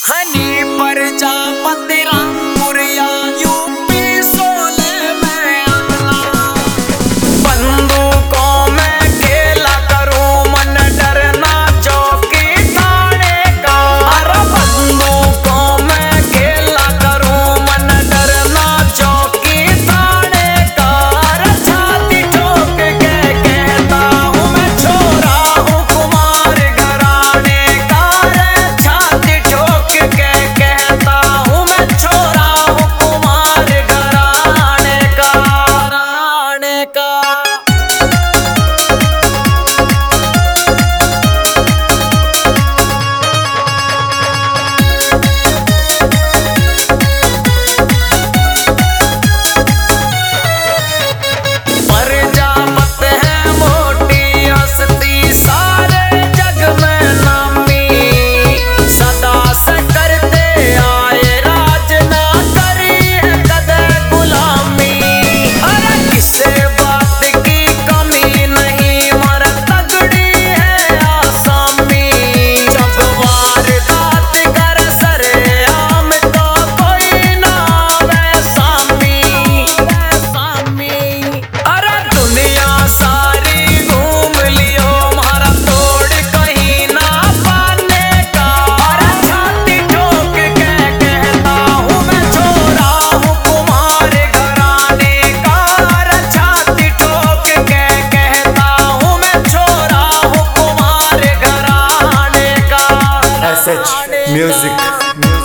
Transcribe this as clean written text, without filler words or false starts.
हनी Prajapati Rampuria UP 16 में आना। बंदूकों में खेला करूं मन डरना चौकी थाने का। अरे बंदूकों में खेला करूं मन डरना चौकी थाने का। अरे छाती ठोक के कहता हूं मैं छोरा हूं कुमार घराने का। अरे छाती ठोक के कहता हूं मैं छोरा हूं कुमार घराने का। प्रजापत है मोटी हस्ती सारे जग में नामी। सदा से करते आए राज ना करी है कदे गुलामी। अरे किसे बात की कमी नहीं मर तगड़ी है आसामी। जब वारदात कर सरेआम तो कोई ना आवे सामी। अरे दुनिया सारी घूम लियो मारा तोड़ कहीं ना पाने का। अरे छाती ठोक के कहता हूं मैं छोरा हूं कुमार घराने का। अरे छाती ठोक के कहता हूं मैं छोरा हूं कुमार घराने का। SH Music।